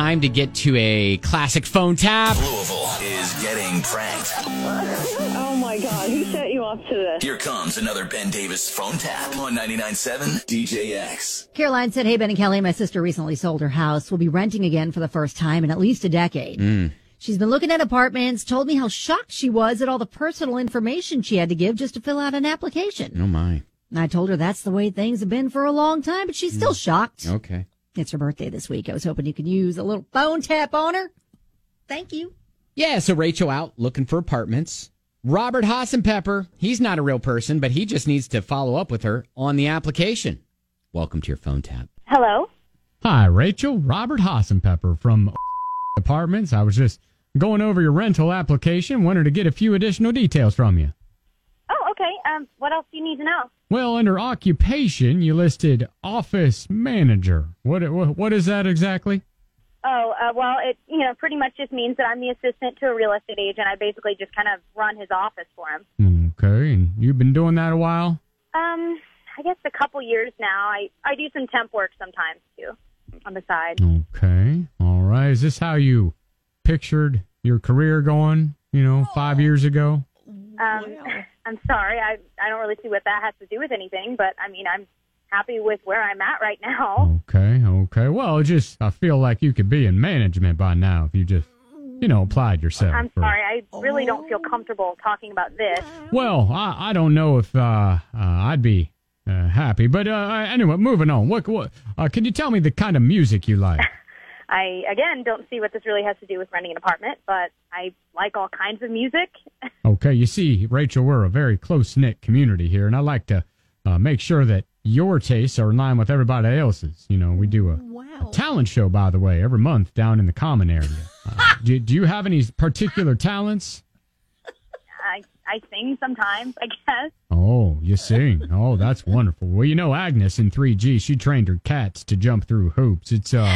time to get to a classic phone tap. Louisville is getting pranked. Oh my God, who set you up to this? Here comes another Ben Davis phone tap on 99.7 DJX. Caroline said, "Hey, Ben and Kelly, my sister recently sold her house. Will be renting again for the first time in at least a decade. She's been looking at apartments, told me how shocked she was at all the personal information she had to give just to fill out an application. Oh, my. And I told her that's the way things have been for a long time, but she's still shocked. Okay. It's her birthday this week. I was hoping you could use a little phone tap on her. Thank you." Yeah, so Rachel out looking for apartments. Robert Hassenpepper, he's not a real person, but he just needs to follow up with her on the application. Welcome to your phone tap. Hello? Hi, Rachel. Robert Hassenpepper from Apartments. I was just going over your rental application. Wanted to get a few additional details from you. Oh, okay. What else do you need to know? Well, under occupation, you listed office manager. What is that exactly? Oh, well, it pretty much just means that I'm the assistant to a real estate agent. I basically just kind of run his office for him. Okay, and you've been doing that a while? I guess a couple years now. I do some temp work sometimes, too, on the side. Okay, all right. Is this how you pictured your career going, 5 years ago? I'm sorry. I don't really see what that has to do with anything, but, I mean, I'm happy with where I'm at right now. Okay. Well, I feel like you could be in management by now if you just, applied yourself. I'm sorry. I really don't feel comfortable talking about this. Well, I don't know if I'd be happy, but anyway, moving on. What can you tell me the kind of music you like? I, again, don't see what this really has to do with renting an apartment, but I like all kinds of music. Okay, you see, Rachel, we're a very close-knit community here, and I like to make sure that your tastes are in line with everybody else's. We do a talent show, by the way, every month down in the common area. Do you have any particular talents? I sing sometimes, I guess. Oh, you sing. Oh, that's wonderful. Well, Agnes in 3G, she trained her cats to jump through hoops.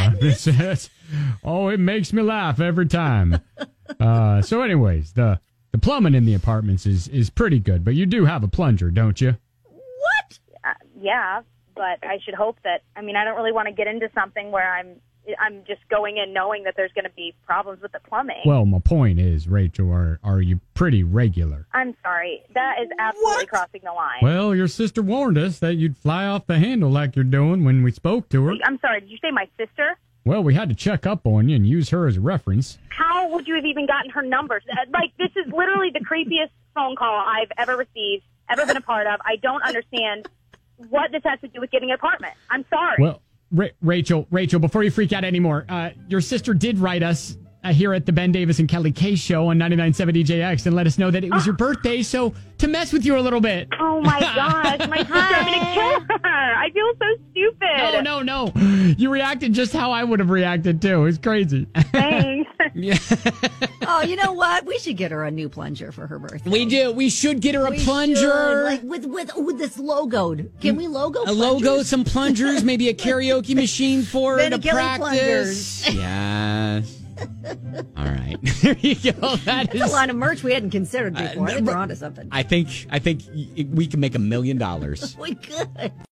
It makes me laugh every time. So anyways, the plumbing in the apartments is pretty good, but you do have a plunger, don't you? What? Yeah, but I should hope that, I don't really want to get into something where I'm just going in knowing that there's going to be problems with the plumbing. Well, my point is, Rachel, are you pretty regular? I'm sorry. That is absolutely crossing the line. Well, your sister warned us that you'd fly off the handle like you're doing when we spoke to her. I'm sorry. Did you say my sister? Well, we had to check up on you and use her as a reference. How would you have even gotten her numbers? This is literally the creepiest phone call I've ever received, ever been a part of. I don't understand what this has to do with getting an apartment. I'm sorry. Well, Rachel, before you freak out anymore, your sister did write us here at the Ben Davis and Kelly K Show on 99.7 DJX and let us know that it was your birthday, so to mess with you a little bit. Oh, my gosh. My sister, I'm going to kill her. I feel so stupid. No. You reacted just how I would have reacted, too. It's crazy. Thanks. Oh, you know what? We should get her a new plunger for her birthday. We do. We should get her a plunger. Like with this logoed. Can we logo a plungers? logo, some plungers, maybe a karaoke machine for her Ben to and Kelly practice. plungers. Yes. All right. There you go. That's a line of merch we hadn't considered before. I think we're onto something. I think we can make $1 million. We could.